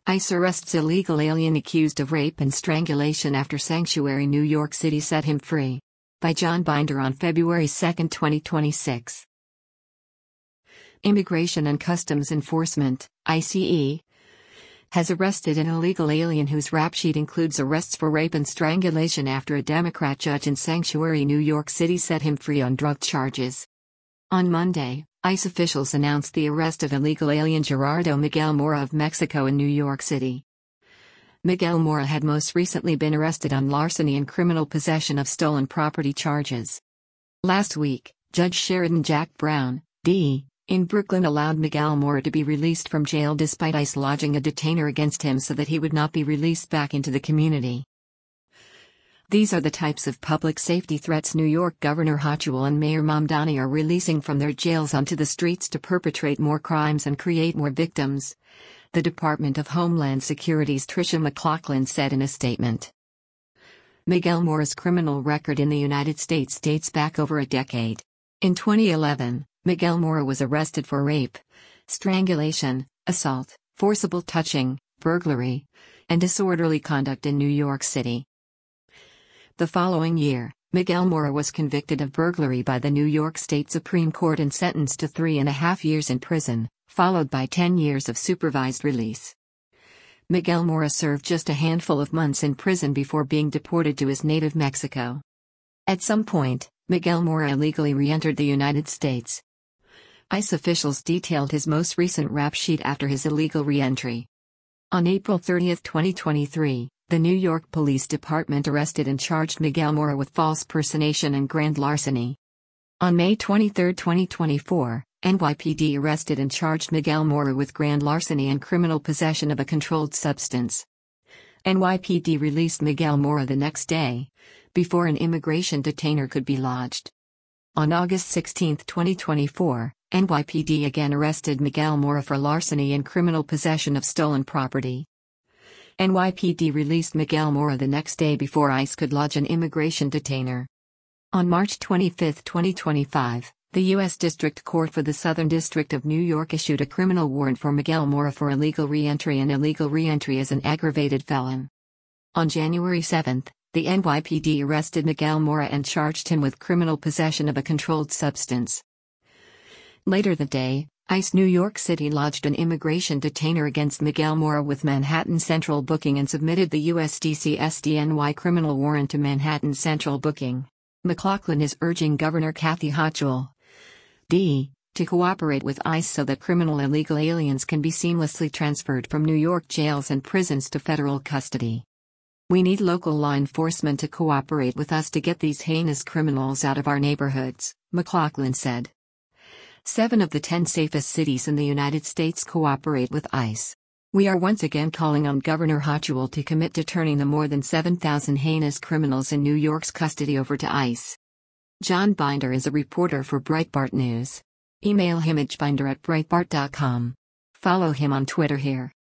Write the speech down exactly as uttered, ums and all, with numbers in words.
ICE arrests illegal alien accused of rape and strangulation after sanctuary New York City set him free. By John Binder on February second, twenty twenty-six. Immigration and Customs Enforcement, I C E, has arrested an illegal alien whose rap sheet includes arrests for rape and strangulation after a Democrat judge in sanctuary New York City set him free on drug charges. On Monday, ICE officials announced the arrest of illegal alien Gerardo Miguel Mora of Mexico in New York City. Miguel Mora had most recently been arrested on larceny and criminal possession of stolen property charges. Last week, Judge Sheridan Jack Brown, D. in Brooklyn allowed Miguel Mora to be released from jail despite ICE lodging a detainer against him so that he would not be released back into the community. These are the types of public safety threats New York Governor Hochul and Mayor Mamdani are releasing from their jails onto the streets to perpetrate more crimes and create more victims, the Department of Homeland Security's Tricia McLaughlin said in a statement. Miguel Mora's criminal record in the United States dates back over a decade. In twenty eleven, Miguel Mora was arrested for rape, strangulation, assault, forcible touching, burglary, and disorderly conduct in New York City. The following year, Miguel Mora was convicted of burglary by the New York State Supreme Court and sentenced to three and a half years in prison, followed by ten years of supervised release. Miguel Mora served just a handful of months in prison before being deported to his native Mexico. At some point, Miguel Mora illegally re-entered the United States. ICE officials detailed his most recent rap sheet after his illegal re-entry. On April thirtieth, twenty twenty-three, the New York Police Department arrested and charged Miguel Mora with false personation and grand larceny. On May twenty-third, twenty twenty-four, N Y P D arrested and charged Miguel Mora with grand larceny and criminal possession of a controlled substance. N Y P D released Miguel Mora the next day, before an immigration detainer could be lodged. On August sixteenth, twenty twenty-four, N Y P D again arrested Miguel Mora for larceny and criminal possession of stolen property. N Y P D released Miguel Mora the next day before ICE could lodge an immigration detainer. On March twenty-fifth, twenty twenty-five, the U S District Court for the Southern District of New York issued a criminal warrant for Miguel Mora for illegal re-entry and illegal re-entry as an aggravated felon. On January seventh, the N Y P D arrested Miguel Mora and charged him with criminal possession of a controlled substance. Later that day, ICE New York City lodged an immigration detainer against Miguel Mora with Manhattan Central Booking and submitted the U S D C S D N Y criminal warrant to Manhattan Central Booking. McLaughlin is urging Governor Kathy Hochul, D., to cooperate with ICE so that criminal illegal aliens can be seamlessly transferred from New York jails and prisons to federal custody. We need local law enforcement to cooperate with us to get these heinous criminals out of our neighborhoods, McLaughlin said. Seven of the ten safest cities in the United States cooperate with ICE. We are once again calling on Governor Hochul to commit to turning the more than seven thousand heinous criminals in New York's custody over to ICE. John Binder is a reporter for Breitbart News. Email him at binder at breitbart dot com. Follow him on Twitter here.